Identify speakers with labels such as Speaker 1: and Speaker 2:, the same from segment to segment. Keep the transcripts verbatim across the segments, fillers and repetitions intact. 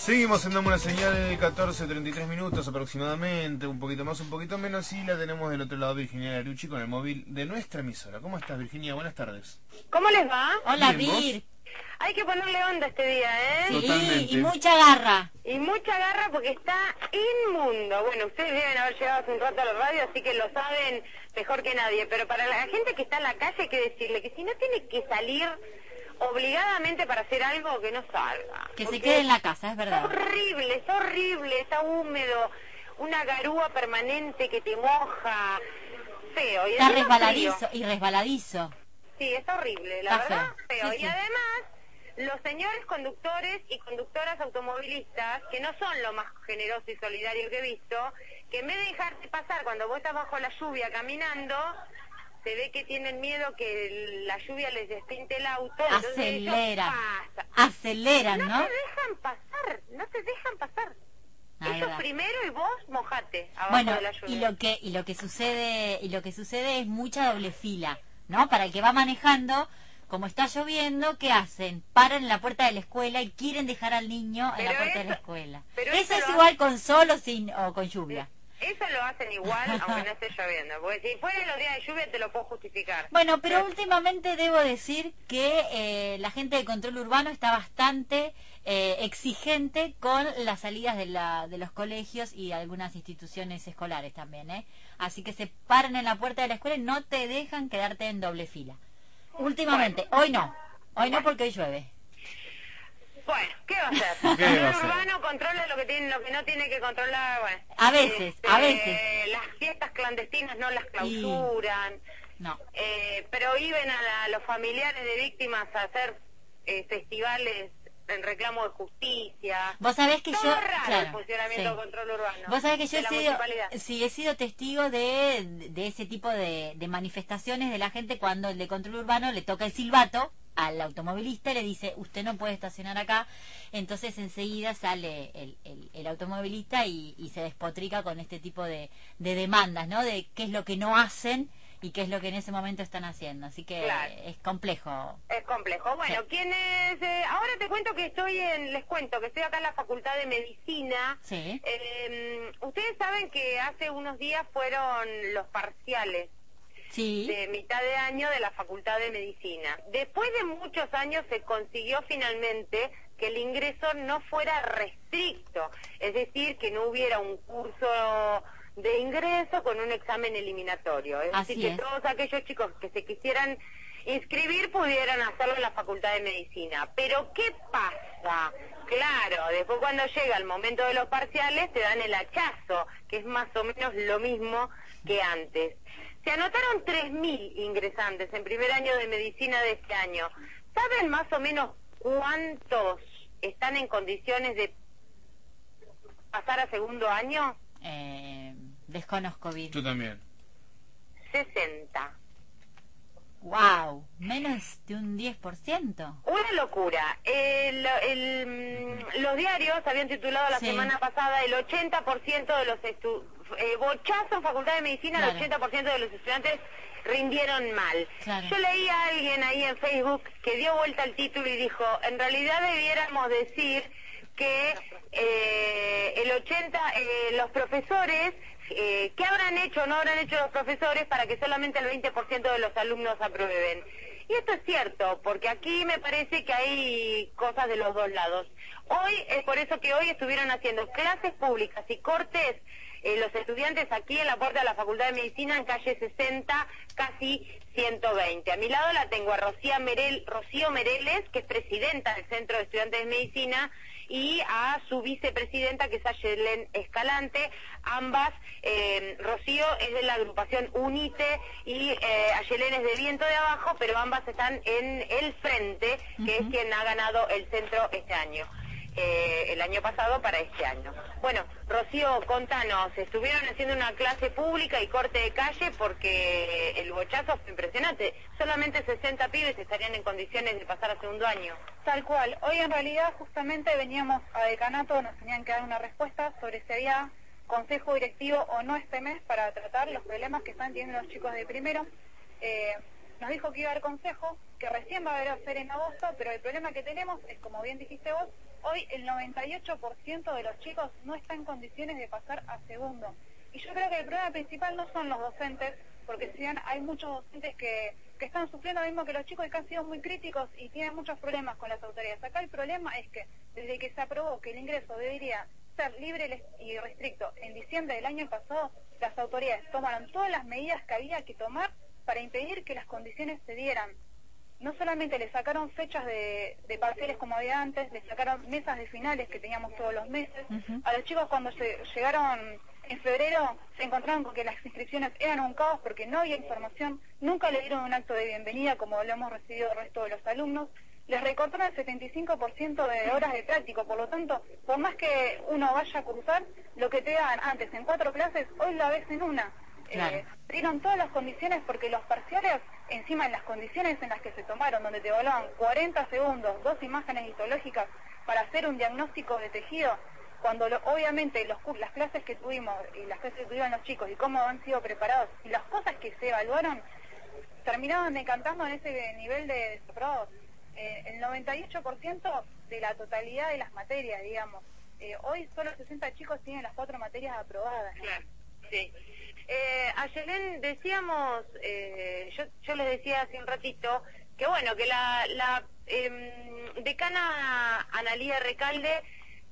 Speaker 1: Seguimos en Dame una Señal, catorce treinta y tres minutos aproximadamente, un poquito más, un poquito menos, y la tenemos del otro lado Virginia Larucci con el móvil de nuestra emisora. ¿Cómo estás, Virginia? Buenas tardes.
Speaker 2: ¿Cómo les va?
Speaker 3: Hola,
Speaker 1: Bien, ¿vos?
Speaker 3: Vir.
Speaker 2: Hay que ponerle onda este día, ¿eh?
Speaker 3: Sí,
Speaker 1: Totalmente.
Speaker 3: y mucha garra.
Speaker 2: Y mucha garra porque está inmundo. Bueno, ustedes deben haber llegado hace un rato a la radio, así que lo saben mejor que nadie. Pero para la gente que está en la calle hay que decirle que si no tiene que salir obligadamente para hacer algo, que no salga.
Speaker 3: Que se
Speaker 2: Porque
Speaker 3: quede en la casa, es
Speaker 2: Es
Speaker 3: verdad.
Speaker 2: horrible, es horrible, está húmedo, una garúa permanente que te moja, feo. Y
Speaker 3: Está
Speaker 2: encima
Speaker 3: resbaladizo
Speaker 2: frío.
Speaker 3: y resbaladizo.
Speaker 2: Sí, es horrible, la
Speaker 3: Está
Speaker 2: verdad,
Speaker 3: feo.
Speaker 2: feo.
Speaker 3: Sí,
Speaker 2: Y
Speaker 3: sí.
Speaker 2: además, los señores conductores y conductoras automovilistas, que no son lo más generoso y solidario que he visto, que en vez de dejarte pasar cuando vos estás bajo la lluvia caminando, se ve que tienen miedo que la lluvia les despinte el auto. entonces ellos
Speaker 3: Aceleran.
Speaker 2: pasan.
Speaker 3: Aceleran,
Speaker 2: No
Speaker 3: ¿no?
Speaker 2: te dejan pasar, no te dejan pasar.
Speaker 3: Ah,
Speaker 2: Ellos
Speaker 3: verdad.
Speaker 2: primero y vos mojate abajo
Speaker 3: Bueno,
Speaker 2: de la lluvia.
Speaker 3: y lo que y lo que sucede y lo que sucede es mucha doble fila, ¿no? Para el que va manejando, como está lloviendo, ¿qué hacen? Paran en la puerta de la escuela y quieren dejar al niño en
Speaker 2: Pero
Speaker 3: la puerta de la
Speaker 2: eso-
Speaker 3: escuela.
Speaker 2: pero
Speaker 3: Eso
Speaker 2: eso
Speaker 3: es
Speaker 2: lo
Speaker 3: igual con sol o sin o con lluvia.
Speaker 2: Eso lo hacen igual, aunque no esté lloviendo. Porque si fuera los días de lluvia te lo puedo justificar.
Speaker 3: Bueno, pero últimamente debo decir que eh, la gente de control urbano está bastante eh, exigente con las salidas de, la, de los colegios y algunas instituciones escolares también, ¿eh? Así que se paran en la puerta de la escuela y no te dejan quedarte en doble fila. Últimamente, hoy no, hoy no porque hoy llueve.
Speaker 2: Bueno, ¿qué va a hacer?
Speaker 1: ¿Qué va a
Speaker 2: El
Speaker 1: hacer?
Speaker 2: urbano controla lo que tiene, lo que no tiene que controlar. Bueno,
Speaker 3: A veces, a veces.
Speaker 2: Las fiestas clandestinas no las clausuran.
Speaker 3: No.
Speaker 2: Eh, prohíben a, la- a los familiares de víctimas hacer eh, festivales en reclamo de justicia.
Speaker 3: Vos sabés que
Speaker 2: Todo
Speaker 3: yo...
Speaker 2: raro
Speaker 3: claro,
Speaker 2: el funcionamiento
Speaker 3: sí.
Speaker 2: del control urbano.
Speaker 3: Vos sabés que yo
Speaker 2: de
Speaker 3: he
Speaker 2: la
Speaker 3: sido,
Speaker 2: municipalidad.
Speaker 3: sí, he sido testigo de, de ese tipo de, de manifestaciones de la gente cuando el de control urbano le toca el silbato al automovilista y le dice, usted no puede estacionar acá. Entonces enseguida sale el, el, el automovilista y, y se despotrica con este tipo de, de demandas, ¿no? De qué es lo que no hacen y qué es lo que en ese momento están haciendo. Así que
Speaker 2: Claro.
Speaker 3: es complejo.
Speaker 2: Es complejo. Bueno,
Speaker 3: Sí.
Speaker 2: ¿quiénes? Eh, ahora te cuento que estoy en, les cuento que estoy acá en la Facultad de Medicina.
Speaker 3: Sí.
Speaker 2: Eh, ustedes saben que hace unos días fueron los parciales
Speaker 3: Sí.
Speaker 2: de mitad de año de la Facultad de Medicina. Después de muchos años se consiguió finalmente que el ingreso no fuera restricto, es decir, que no hubiera un curso de ingreso con un examen eliminatorio. Es
Speaker 3: Así
Speaker 2: decir, que
Speaker 3: es.
Speaker 2: todos aquellos chicos que se quisieran inscribir pudieran hacerlo en la Facultad de Medicina. Pero ¿qué pasa? Claro, después cuando llega el momento de los parciales te dan el hachazo, que es más o menos lo mismo que antes. Se anotaron tres mil ingresantes en primer año de medicina de este año. ¿Saben más o menos cuántos están en condiciones de pasar a segundo año?
Speaker 3: Eh, desconozco bien.
Speaker 1: Yo también.
Speaker 2: sesenta.
Speaker 3: Wow, menos de un diez por ciento.
Speaker 2: Una locura. El, el, mm, los diarios habían titulado la
Speaker 3: Sí.
Speaker 2: semana pasada el ochenta por ciento de los estu eh, bochazo en Facultad de Medicina,
Speaker 3: Claro.
Speaker 2: el ochenta por ciento de los estudiantes rindieron mal.
Speaker 3: Claro.
Speaker 2: Yo leí a alguien ahí en Facebook que dio vuelta al título y dijo, en realidad debiéramos decir que eh, el ochenta, eh, los profesores, eh, ¿qué habrán hecho o no habrán hecho los profesores para que solamente el veinte por ciento de los alumnos aprueben? Y esto es cierto, porque aquí me parece que hay cosas de los dos lados. Hoy, es por eso que hoy estuvieron haciendo clases públicas y cortes eh, los estudiantes aquí en la puerta de la Facultad de Medicina en calle sesenta, casi ciento veinte. A mi lado la tengo a Rocío, Merel, Rocío Mereles, que es presidenta del Centro de Estudiantes de Medicina, y a su vicepresidenta, que es Ayelen Escalante. Ambas, eh, Rocío es de la agrupación UNITE y eh, Ayelen es de Viento de Abajo, pero ambas están en el frente, que
Speaker 3: Ujú.
Speaker 2: es quien ha ganado el centro este año. Eh, el año pasado para este año. Bueno, Rocío, contanos, estuvieron haciendo una clase pública y corte de calle porque el bochazo fue impresionante. Solamente sesenta pibes estarían en condiciones de pasar a segundo año.
Speaker 4: Tal cual. Hoy en realidad justamente veníamos a decanato, nos tenían que dar una respuesta sobre si había consejo directivo o no este mes para tratar los problemas que están teniendo los chicos de primero. Eh, nos dijo que iba a haber consejo, que recién va a haber a ser en agosto, pero el problema que tenemos es, como bien dijiste vos, Hoy el noventa y ocho por ciento de los chicos no está en condiciones de pasar a segundo. Y yo creo que el problema principal no son los docentes, porque si bien hay muchos docentes que, que están sufriendo lo mismo que los chicos y que han sido muy críticos y tienen muchos problemas con las autoridades. Acá el problema es que desde que se aprobó que el ingreso debería ser libre y restricto en diciembre del año pasado, las autoridades tomaron todas las medidas que había que tomar para impedir que las condiciones se dieran. No solamente le sacaron fechas de, de parciales como había antes, le sacaron mesas de finales que teníamos todos los meses. Uh-huh. A los chicos cuando se, llegaron en febrero se encontraron con que las inscripciones eran un caos porque no había información, nunca le dieron un acto de bienvenida como lo hemos recibido el resto de los alumnos. Les recortaron el setenta y cinco por ciento de horas de práctico, por lo tanto, por más que uno vaya a cursar, lo que te daban antes en cuatro clases, hoy la ves en una. Claro. Eh, dieron todas las condiciones porque los parciales, encima en las condiciones en las que se tomaron, donde te evaluaban cuarenta segundos, dos imágenes histológicas para hacer un diagnóstico de tejido, cuando lo, obviamente los, las clases que tuvimos y las clases que tuvieron los chicos y cómo han sido preparados y las cosas que se evaluaron, terminaban decantando en ese nivel de desaprobados. Eh, el noventa y ocho por ciento de la totalidad de las materias, digamos. Eh, hoy solo sesenta chicos tienen las cuatro materias aprobadas.
Speaker 2: Claro, sí. Eh, a Yelén decíamos, eh, yo, yo les decía hace un ratito, que bueno, que la, la eh, decana Analía Recalde,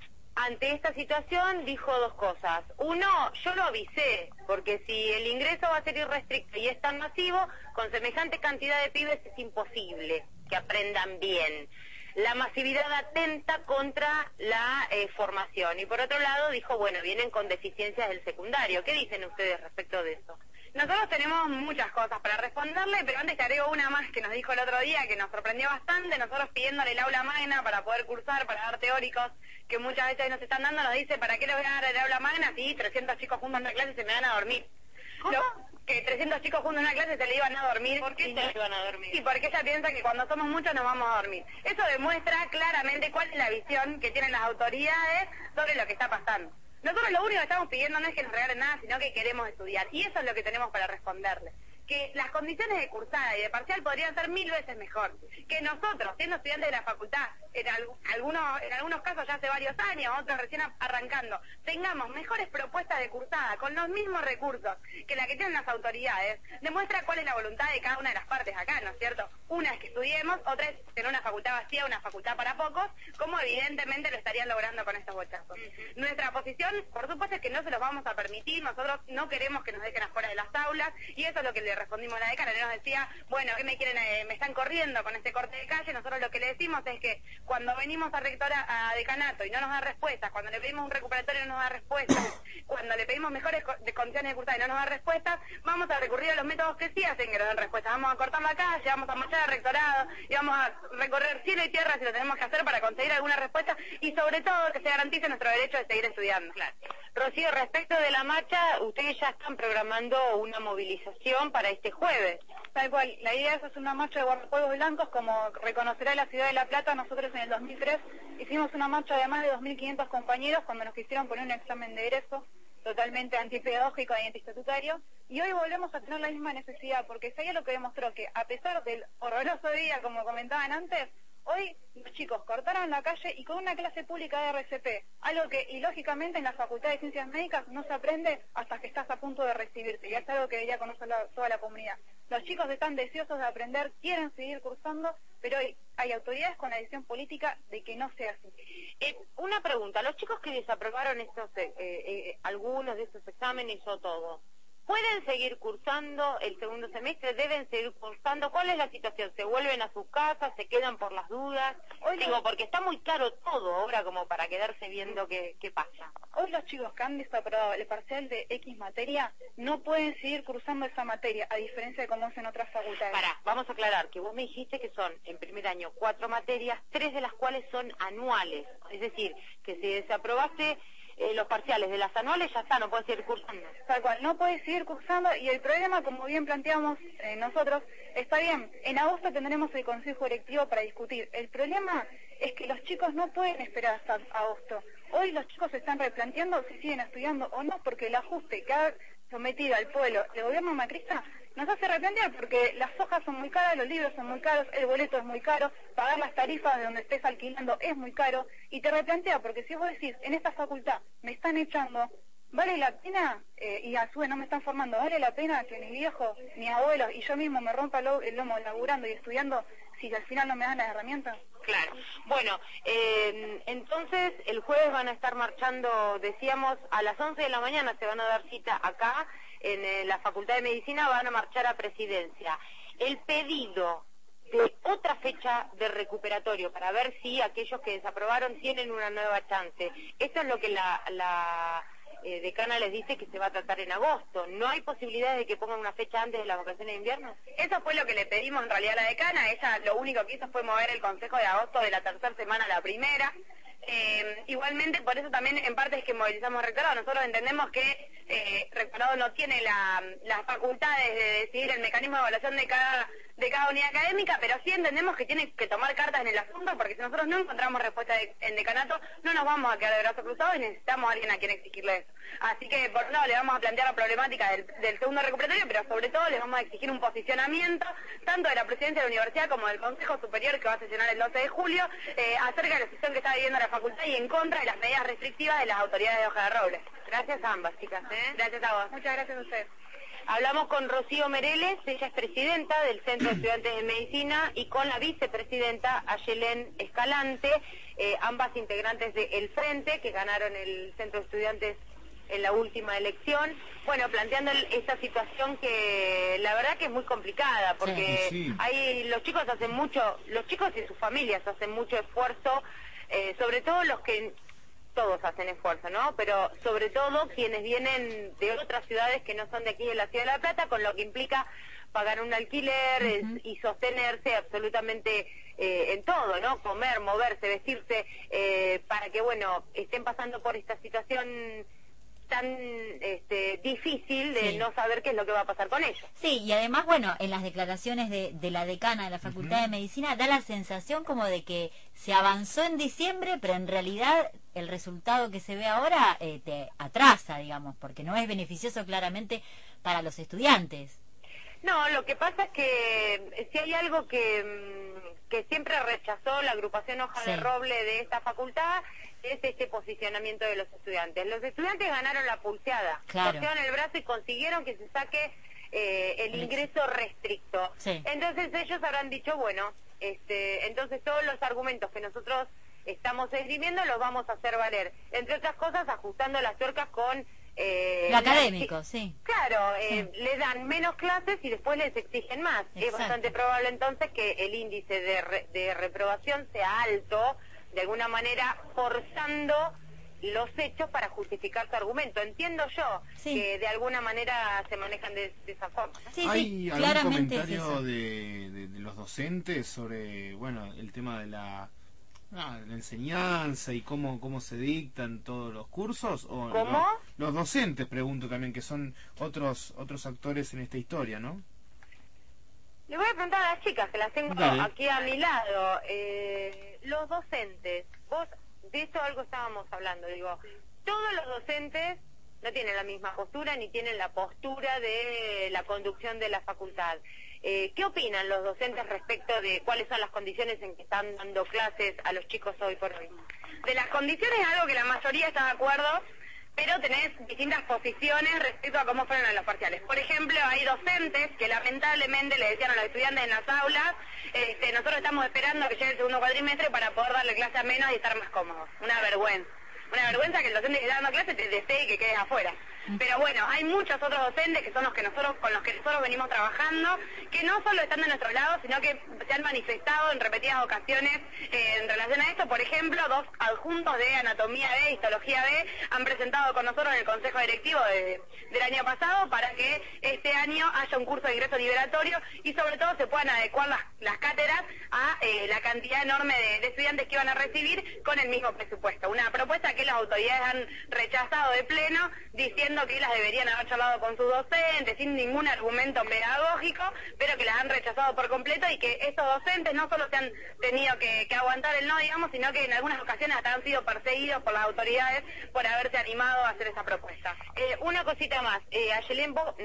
Speaker 2: ante esta situación, dijo dos cosas. Uno, yo lo avisé, porque si el ingreso va a ser irrestricto y es tan masivo, con semejante cantidad de pibes es imposible que aprendan bien. La masividad atenta contra la eh, formación. Y por otro lado dijo, bueno, vienen con deficiencias del secundario. ¿Qué dicen ustedes respecto de eso?
Speaker 5: Nosotros tenemos muchas cosas para responderle, pero antes te agrego una más que nos dijo el otro día, que nos sorprendió bastante. Nosotros pidiéndole el aula magna para poder cursar, para dar teóricos, que muchas veces nos están dando, nos dice, ¿para qué les voy a dar el aula magna si trescientos chicos juntos en una clase se me van a dormir?
Speaker 2: ¿Cómo?
Speaker 5: Lo, que trescientos chicos juntos en una clase se le iban a dormir.
Speaker 2: ¿Por qué se le iban a dormir?
Speaker 5: Sí, porque ella piensa que cuando somos muchos nos vamos a dormir. Eso demuestra claramente cuál es la visión que tienen las autoridades sobre lo que está pasando. Nosotros lo único que estamos pidiendo no es que nos regalen nada, sino que queremos estudiar. Y eso es lo que tenemos para responderle. Que las condiciones de cursada y de parcial podrían ser mil veces mejor. Que nosotros, siendo estudiantes de la facultad, en, al, algunos, en algunos casos ya hace varios años, otros recién arrancando, tengamos mejores propuestas de cursada con los mismos recursos que la que tienen las autoridades, demuestra cuál es la voluntad de cada una de las partes acá, ¿no es cierto? Una es que estudiemos, otra es tener una facultad vacía, una facultad para pocos, como evidentemente lo estarían logrando con estos bochazos. Uh-huh. Nuestra posición, por supuesto, es que no se los vamos a permitir. Nosotros no queremos que nos dejen afuera de las aulas, y eso es lo que le respondimos a la decana. Le nos decía, bueno, ¿qué me quieren? Eh, me están corriendo con este corte de calle. Nosotros lo que le decimos es que cuando venimos a rectora, a decanato y no nos da respuestas, cuando le pedimos un recuperatorio y no nos da respuestas, cuando le pedimos mejores co de condiciones de cursada y no nos da respuestas, vamos a recurrir a los métodos que sí hacen que nos den respuestas. Vamos a cortar la calle, vamos a marchar al rectorado y vamos a recorrer cielo y tierra si lo tenemos que hacer para conseguir alguna respuesta, y sobre todo que se garantice nuestro derecho de seguir estudiando.
Speaker 2: Claro. Rocío, respecto de la marcha, ustedes ya están programando una movilización para este jueves.
Speaker 4: Tal cual, la idea es hacer una marcha de guardapolvos blancos, como reconocerá la ciudad de La Plata. Nosotros en el dos mil tres hicimos una marcha de más de dos mil quinientos compañeros cuando nos quisieron poner un examen de egreso totalmente antipedagógico y antiestatutario, y hoy volvemos a tener la misma necesidad, porque sería lo que demostró que a pesar del horroroso día, como comentaban antes, hoy los chicos cortaron la calle y con una clase pública de R C P, algo que ilógicamente en la Facultad de Ciencias Médicas no se aprende hasta que estás a punto de recibirte, y es algo que debería conocer la, toda la comunidad. Los chicos están deseosos de aprender, quieren seguir cursando, pero hoy hay autoridades con la decisión política de que no sea así.
Speaker 2: Eh, una pregunta, los chicos que desaprobaron estos, eh, eh, algunos de estos exámenes o todo, ¿pueden seguir cursando el segundo semestre? ¿Deben seguir cursando? ¿Cuál es la situación? ¿Se vuelven a sus casas? ¿Se quedan por las dudas? Hoy Digo, los... porque está muy caro todo ahora como para quedarse viendo qué, qué pasa.
Speaker 4: Hoy los chicos que han desaprobado el parcial de X materia no pueden seguir cursando esa materia, a diferencia de cómo es en otras facultades.
Speaker 2: Pará, vamos a aclarar que vos me dijiste que son en primer año cuatro materias, tres de las cuales son anuales. Es decir, que si desaprobaste Eh, los parciales de las anuales ya está, no puedes seguir cursando.
Speaker 4: Tal cual, no puedes seguir cursando, y el problema, como bien planteamos eh, nosotros, está bien, en agosto tendremos el consejo directivo para discutir. El problema es que los chicos no pueden esperar hasta agosto. Hoy los chicos se están replanteando si siguen estudiando o no, porque el ajuste que ha sometido al pueblo el gobierno macrista nos hace replantear porque las hojas son muy caras, los libros son muy caros, el boleto es muy caro, pagar las tarifas de donde estés alquilando es muy caro, y te replantea, porque si vos decís, en esta facultad me están echando, ¿vale la pena? Eh, y a su vez no me están formando, ¿vale la pena que mis viejos, mis abuelos y yo mismo me rompa el lomo laburando y estudiando si al final no me dan las herramientas?
Speaker 2: Claro. Bueno, eh, entonces el jueves van a estar marchando, decíamos, a las once de la mañana se van a dar cita acá en eh, la Facultad de Medicina, van a marchar a Presidencia. El pedido de otra fecha de recuperatorio para ver si aquellos que desaprobaron tienen una nueva chance. Esto es lo que la... la Eh, decana les dice que se va a tratar en agosto. ¿No hay posibilidades de que pongan una fecha antes de las vacaciones de invierno?
Speaker 5: Eso fue lo que le pedimos en realidad a la decana. Ella lo único que hizo fue mover el consejo de agosto de la tercera semana a la primera. Eh, igualmente, por eso también en parte es que movilizamos rectorado. Nosotros entendemos que eh, rectorado no tiene la, las facultades de decidir el mecanismo de evaluación de cada de cada unidad académica, pero sí entendemos que tiene que tomar cartas en el asunto, porque si nosotros no encontramos respuesta de, en decanato, no nos vamos a quedar de brazos cruzados y necesitamos a alguien a quien exigirle eso. Así que, por un lado, le vamos a plantear la problemática del, del segundo recuperatorio, pero sobre todo les vamos a exigir un posicionamiento, tanto de la presidencia de la universidad como del Consejo Superior, que va a sesionar el doce de julio, eh, acerca de la situación que está viviendo la facultad y en contra de las medidas restrictivas de las autoridades de Hoja de Roble.
Speaker 2: Gracias a ambas, chicas. ¿eh?
Speaker 5: Gracias a vos.
Speaker 4: Muchas gracias a ustedes.
Speaker 2: Hablamos con Rocío Mereles, ella es presidenta del Centro de Estudiantes de Medicina, y con la vicepresidenta Ayelén Escalante, eh, ambas integrantes de El Frente, que ganaron el Centro de Estudiantes en la última elección. Bueno, planteando el, esta situación que la verdad que es muy complicada, porque
Speaker 1: sí, sí.
Speaker 2: Hay, los chicos hacen mucho, los chicos y sus familias hacen mucho esfuerzo, eh, sobre todo los que... todos hacen esfuerzo, ¿no? Pero sobre todo quienes vienen de otras ciudades que no son de aquí de la Ciudad de La Plata, con lo que implica pagar un alquiler uh-huh. eh, y sostenerse absolutamente eh, en todo, ¿no? Comer, moverse, vestirse, eh, para que, bueno, estén pasando por esta situación tan este, difícil de sí. no saber qué es lo que va a pasar con ellos.
Speaker 3: Sí, y además, bueno, en las declaraciones de, de la decana de la Facultad uh-huh. de Medicina da la sensación como de que se avanzó en diciembre, pero en realidad el resultado que se ve ahora eh, te atrasa, digamos, porque no es beneficioso claramente para los estudiantes.
Speaker 2: No, lo que pasa es que si hay algo que, que siempre rechazó la agrupación Hoja sí. de Roble de esta facultad, es este posicionamiento de los estudiantes. Los estudiantes ganaron la pulseada,
Speaker 3: claro.
Speaker 2: torcieron el brazo y consiguieron que se saque eh, el ingreso restricto.
Speaker 3: Sí.
Speaker 2: Entonces ellos habrán dicho, bueno, este, entonces todos los argumentos que nosotros estamos esgrimiendo los vamos a hacer valer. Entre otras cosas, ajustando las tuercas con...
Speaker 3: Eh, lo académico, la, sí.
Speaker 2: Claro, eh, sí. le dan menos clases y después les exigen más. Exacto. Es bastante probable entonces que el índice de, re, de reprobación sea alto, de alguna manera forzando los hechos para justificar su argumento. Entiendo yo sí. que de alguna manera se manejan de, de esa forma.
Speaker 3: Sí,
Speaker 1: ¿Hay
Speaker 3: sí,
Speaker 1: algún
Speaker 3: claramente
Speaker 1: comentario
Speaker 3: es
Speaker 1: de, de, de los docentes sobre, bueno, el tema de la... Ah, la enseñanza y cómo cómo se dictan todos los cursos? ¿O
Speaker 2: ¿Cómo?
Speaker 1: No? Los docentes, pregunto también, que son otros otros actores en esta historia, ¿no?
Speaker 2: Le voy a preguntar a las chicas, que las tengo Dale. aquí a mi lado. Eh, los docentes, vos, de esto algo estábamos hablando, digo, todos los docentes no tienen la misma postura ni tienen la postura de la conducción de la facultad. Eh, ¿Qué opinan los docentes respecto de cuáles son las condiciones en que están dando clases a los chicos hoy por hoy?
Speaker 5: De las condiciones algo que la mayoría está de acuerdo, pero tenés distintas posiciones respecto a cómo fueron los parciales. Por ejemplo, hay docentes que lamentablemente le decían a los estudiantes en las aulas, este, nosotros estamos esperando que llegue el segundo cuatrimestre para poder darle clase a menos y estar más cómodos. Una vergüenza. Una vergüenza que el docente que está dando clase te desee y que quedes afuera. Pero bueno, hay muchos otros docentes que son los que nosotros con los que nosotros venimos trabajando, que no solo están de nuestro lado, sino que se han manifestado en repetidas ocasiones eh, en relación a esto. Por ejemplo, dos adjuntos de Anatomía B, Histología B, han presentado con nosotros en el Consejo Directivo de, del año pasado para que este año haya un curso de ingreso liberatorio y sobre todo se puedan adecuar las, las cátedras a eh, la cantidad enorme de, de estudiantes que van a recibir con el mismo presupuesto. Una propuesta que las autoridades han rechazado de pleno, diciendo que las deberían haber charlado con sus docentes sin ningún argumento pedagógico, pero que las han rechazado por completo y que estos docentes no solo se han tenido que, que aguantar el no, digamos, sino que en algunas ocasiones hasta han sido perseguidos por las autoridades por haberse animado a hacer esa propuesta.
Speaker 2: Eh, una cosita más, eh, Ayelén, vos, no,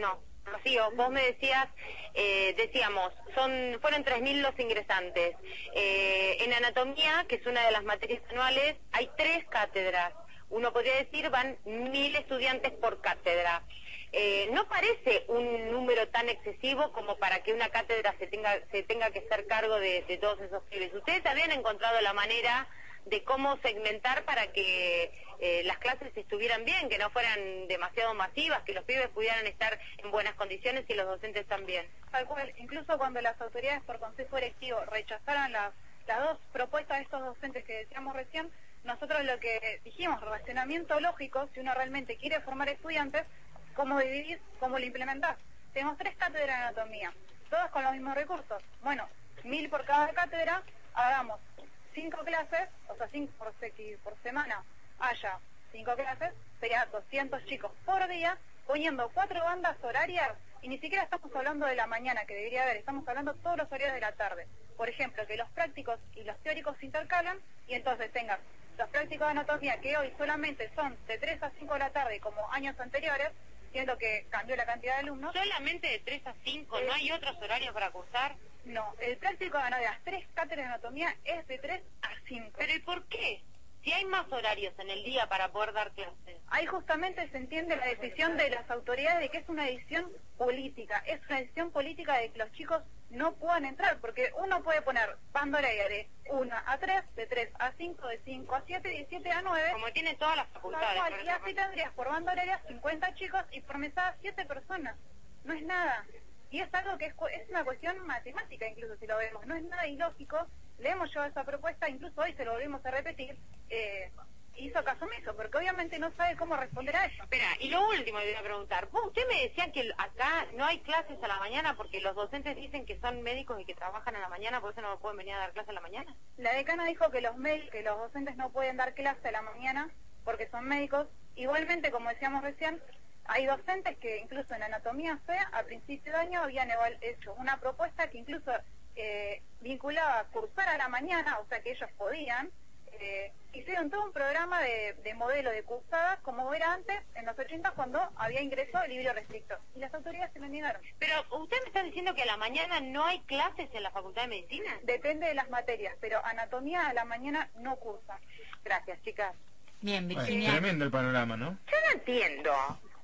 Speaker 2: Rocío, vos me decías, eh, decíamos, son fueron tres mil los ingresantes. Eh, en anatomía, que es una de las materias anuales, hay tres cátedras. Uno podría decir van mil estudiantes por cátedra. Eh, no parece un número tan excesivo como para que una cátedra se tenga se tenga que hacer cargo de, de todos esos pibes. ¿Ustedes habían encontrado la manera de cómo segmentar para que eh, las clases estuvieran bien, que no fueran demasiado masivas, que los pibes pudieran estar en buenas condiciones y los docentes también?
Speaker 4: Tal cual, incluso cuando las autoridades por consejo directivo rechazaron las, las dos propuestas de estos docentes que decíamos recién, nosotros lo que dijimos, relacionamiento lógico, si uno realmente quiere formar estudiantes, ¿cómo dividís? ¿Cómo lo implementás? Tenemos tres cátedras de anatomía, todas con los mismos recursos. Bueno, mil por cada cátedra, hagamos cinco clases, o sea, cinco por, se- por semana haya cinco clases, sería doscientos chicos por día, poniendo cuatro bandas horarias, y ni siquiera estamos hablando de la mañana, que debería haber, estamos hablando todos los horarios de la tarde. Por ejemplo, que los prácticos y los teóricos se intercalan, y entonces tengas los prácticos de anatomía, que hoy solamente son de tres a cinco de la tarde, como años anteriores, siendo que cambió la cantidad de alumnos.
Speaker 2: ¿Solamente de tres a cinco?
Speaker 4: Eh,
Speaker 2: ¿No hay otros horarios para cursar?
Speaker 4: No, el práctico de las tres cátedras de anatomía es de tres a cinco.
Speaker 2: ¿Pero y por qué? Si hay más horarios en el día para poder dar clases.
Speaker 4: Ahí justamente se entiende la decisión de las autoridades de que es una decisión política, es una decisión política de que los chicos no puedan entrar, porque uno puede poner banda horaria de uno a tres, de tres a cinco, de cinco a siete, de siete a nueve,
Speaker 2: Como tiene todas las
Speaker 4: tal
Speaker 2: facultades.
Speaker 4: cual,
Speaker 2: por
Speaker 4: y
Speaker 2: esa
Speaker 4: así tendrías por banda horaria cincuenta chicos y por mesada siete personas. No es nada. Y es algo que es, cu- es una cuestión matemática, incluso si lo vemos, no es nada ilógico. Le hemos llevado esa propuesta, incluso hoy se lo volvimos a repetir, eh, hizo caso omiso, porque obviamente no sabe cómo responder a eso.
Speaker 2: Espera, y lo último que voy a preguntar. Vos, usted me decía que acá no hay clases a la mañana porque los docentes dicen que son médicos y que trabajan a la mañana, por eso no pueden venir a dar clases a la mañana.
Speaker 4: La decana dijo que los médicos, que los docentes no pueden dar clase a la mañana porque son médicos. Igualmente, como decíamos recién, hay docentes que incluso en anatomía C, a principio de año, habían eval- hecho una propuesta que incluso eh, vinculaba a cursar a la mañana, o sea que ellos podían. Eh, hicieron todo un programa de, de modelo de cursadas, como era antes, en los ochenta, cuando había ingreso el libre restricto. Y las autoridades se lo negaron.
Speaker 2: Pero usted me está diciendo que a la mañana no hay clases en la Facultad de Medicina.
Speaker 4: Depende de las materias, pero anatomía a la mañana no cursa.
Speaker 2: Gracias, chicas.
Speaker 3: Bien,
Speaker 1: Bueno,
Speaker 3: Virginia.
Speaker 1: tremendo el panorama, ¿no?
Speaker 2: Yo no entiendo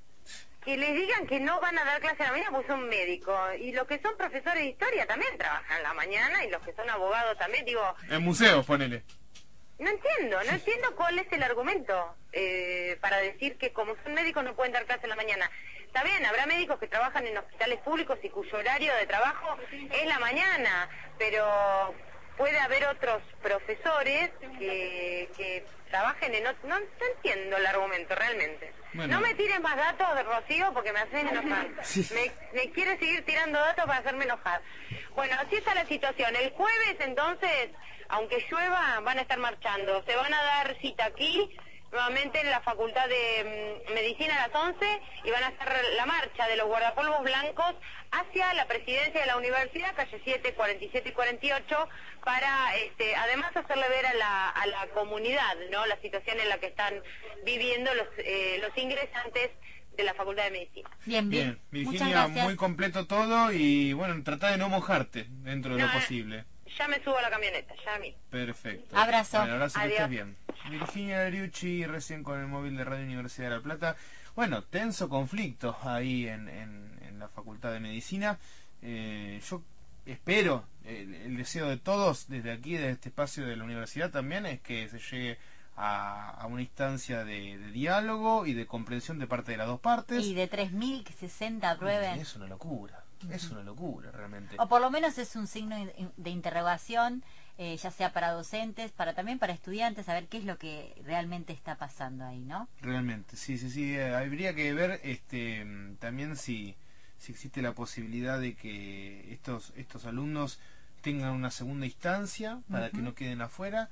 Speaker 2: que les digan que no van a dar clase a la mañana porque son médicos. Y los que son profesores de historia también trabajan a la mañana, y los que son abogados también. Digo,
Speaker 1: En museos, ponele.
Speaker 2: no entiendo, no entiendo cuál es el argumento eh, para decir que como son médicos no pueden dar clase en la mañana. Está bien, habrá médicos que trabajan en hospitales públicos y cuyo horario de trabajo es la mañana, pero puede haber otros profesores que, que trabajen en otro... No, no entiendo el argumento realmente.
Speaker 1: Bueno.
Speaker 2: No me tires más datos de Rocío porque me hacen enojar.
Speaker 1: Sí.
Speaker 2: Me, me quiere seguir tirando datos para hacerme enojar. Bueno, así está la situación. El jueves, entonces, aunque llueva, van a estar marchando. Se van a dar cita aquí, nuevamente en la Facultad de mm, Medicina a las once, y van a hacer la marcha de los guardapolvos blancos hacia la presidencia de la universidad, calle siete, cuarenta y siete y cuarenta y ocho, para este, además hacerle ver a la, a la comunidad, ¿no?, la situación en la que están viviendo los, eh, los ingresantes de la Facultad de Medicina.
Speaker 3: Bien,
Speaker 1: Bien,
Speaker 3: bien. Muchas
Speaker 1: Virginia,
Speaker 3: gracias.
Speaker 1: muy completo todo y bueno, trata de no mojarte dentro de
Speaker 2: No,
Speaker 1: lo posible.
Speaker 2: Ya me subo a la camioneta, ya a mí.
Speaker 1: Perfecto.
Speaker 3: Abrazo.
Speaker 1: Bueno, abrazo, que
Speaker 2: Adiós.
Speaker 1: estés bien. Virginia Ariucci, recién con el móvil de Radio Universidad de La Plata. Bueno, tenso conflicto ahí en, en, en la Facultad de Medicina. Eh, yo espero, el, el deseo de todos desde aquí, desde este espacio de la universidad también, es que se llegue a, a una instancia de, de diálogo y de comprensión de parte de las dos partes.
Speaker 3: Y de tres mil que sesenta aprueben.
Speaker 1: Es una locura, es una locura realmente.
Speaker 3: O por lo menos es un signo in- de interrogación, eh, ya sea para docentes, para también para estudiantes, a ver qué es lo que realmente está pasando ahí, ¿no?
Speaker 1: Realmente, sí, sí, sí. eh, habría que ver este mm, también si, si existe la posibilidad de que estos estos alumnos tengan una segunda instancia para que
Speaker 3: Ujú.
Speaker 1: no queden afuera.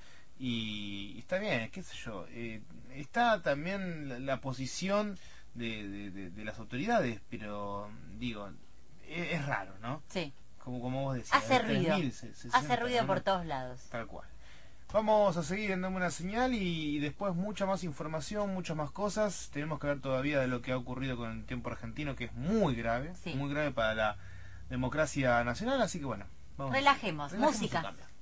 Speaker 1: Y, y está bien, qué sé yo. eh, está también la, la posición de, de, de- de las autoridades, pero digo, es, es raro, ¿no?
Speaker 3: Sí.
Speaker 1: Como, como vos decías.
Speaker 3: Hace
Speaker 1: de
Speaker 3: ruido.
Speaker 1: tres mil, se- sesenta,
Speaker 3: Hace ruido
Speaker 1: ¿no?
Speaker 3: por todos lados.
Speaker 1: Tal cual. Vamos a seguir en Dame una Señal y después mucha más información, muchas más cosas. Tenemos que ver todavía de lo que ha ocurrido con el tiempo argentino, que es muy grave,
Speaker 3: Sí.
Speaker 1: muy grave para la democracia nacional, así que bueno, vamos.
Speaker 3: Relajemos,
Speaker 1: relajemos
Speaker 3: música.
Speaker 1: un cambio.